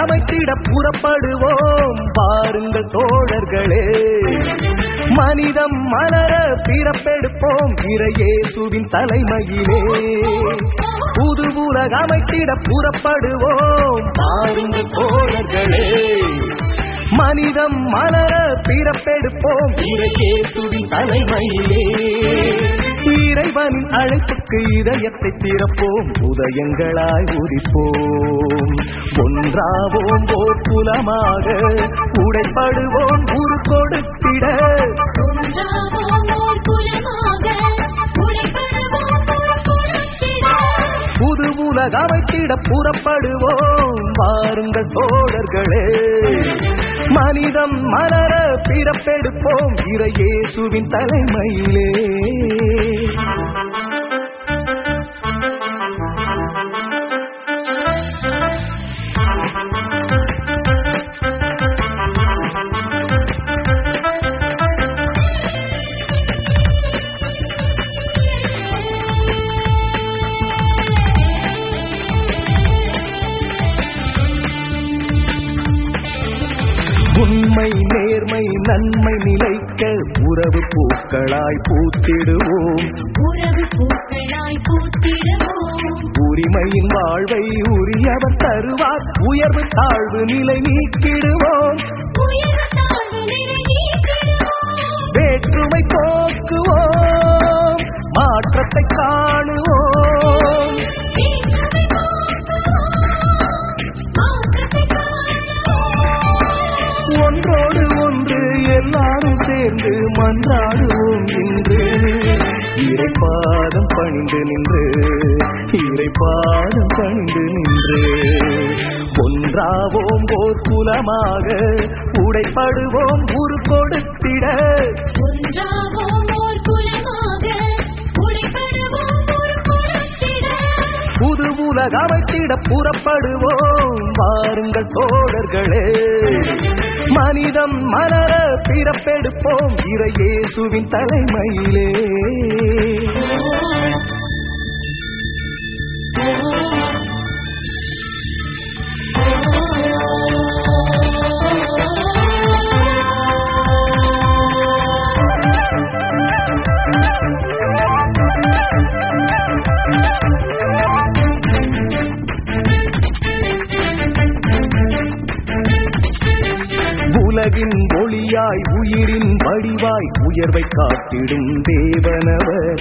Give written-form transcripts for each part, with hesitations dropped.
அமைத்திட புறப்படுவோம் பாருங்கள் தோழர்களே. மனிதம் மலர பிறப்பெடுப்போம் இறையேசுவின் தலைமையிலே. புது உலக அமைத்திட புறப்படுவோம் பாருங்கள் தோழர்களே. மனிதம் மலர பிறப்பெடுப்போம் இறையேசுவின் தலைமையிலே. இறைவனின் அழைப்புக்கு இதயத்தை திறப்போம், உதயங்களாய் உதிப்போம். ஒன்றாவோம் ஓர் குலமாக, உடைப்படுவோம் உரு கொடுத்திட. புது உலக அமைத்திட புறப்படுவோம் வாருங்கள் தோழர்களே. மனிதம் மலர பிறப்பெடுப்போம் இறையேசுவின் தலைமையிலே. உண்மை நேர்மை நன்மை நிலைக்க உறவு பூக்களாய் பூத்திடுவோம். உரிமையின் வாழ்வை உரியவர் தருவார், உயர்வு தாழ்வு நிலை நீக்கிடுவோம். வேற்றுமை போக்குவோம், மாற்றத்தை காணுவோம். ஒன்றோடு ஒன்று எல்லாரும் சேர்ந்து மன்றாடுவோம் இன்று. இறைப்பாதம் பணிந்து நின்று, இறைப்பாதம் பணிந்து நின்று. ஒன்றாவோம் ஓர் குலமாக, உடைப்படுவோம் உரு கொடுத்திட. புது உலக அமைத்திட புறப்படுவோம் வாருங்கள் தோழர்களே. மனிதம் மலர பிறப்பெடுப்போம் இறையேசுவின் தலைமையிலே. உலகின் ஒளியாய் உயிரின் வடிவாய் உயர்வை காத்திடும் தேவனவர்.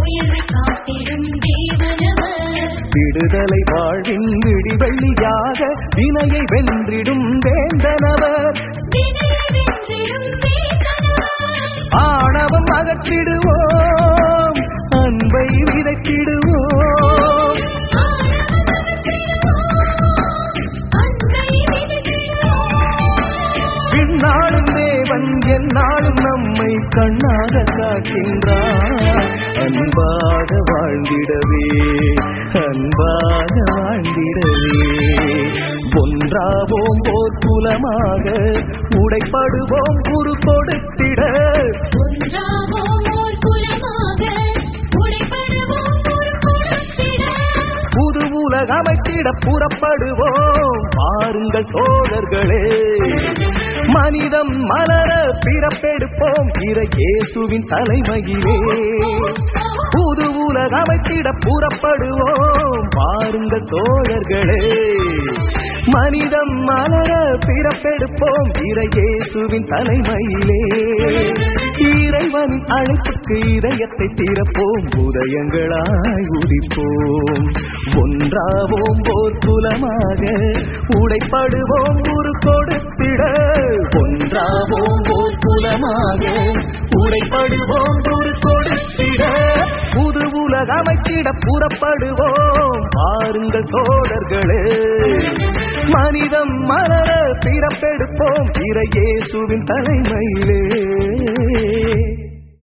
விடுதலை வாழ்வின் விடிவெள்ளியாக வினையை வென்றிடும் வேந்தனவர். ஆணவம் அகற்றிடுவோம், அன்பை விதைத்திடுவோம். நாளும் தேவன் என்னாலும் நம்மை கண்ணாக காக்கின்றார். அன்பாக வாழ்ந்திடவே, அன்பாக வாழ்ந்திடவே. ஒன்றாவோம் ஓர் குலமாக, உடைப்படுவோம் உரு கொடுத்திட. புது உலக அமைத்திட புறப்படுவோம் பாருங்கள் தோழர்களே. மனிதம் மலர பிறப்பெடுப்போம் இறையேசுவின் தலைமையிலே. புது உலக அமைத்திட புறப்படுவோம் பாருங்கள் தோழர்களே. மனிதம் மலர பிறப்பெடுப்போம் இறையேசுவின் தலைமையிலே. இறைவனின் அழைப்புக்கு இதயத்தை திறப்போம், உதயங்களாய் உதிப்போம். ஒன்றாவோம் ஓர் குலமாக, உடைப்படுவோம் உரு கொடுத்திட. ஒன்றாவோம் ஓர் குலமாக, உடைப்படுவோம் உரு கொடுத்திட. புது உலக அமைத்திட புறப்படுவோம் பாருங்கள் தோழர்களே. மனிதம் மலர பிறப்பெடுப்போம் இறையேசுவின் தலைமையிலே.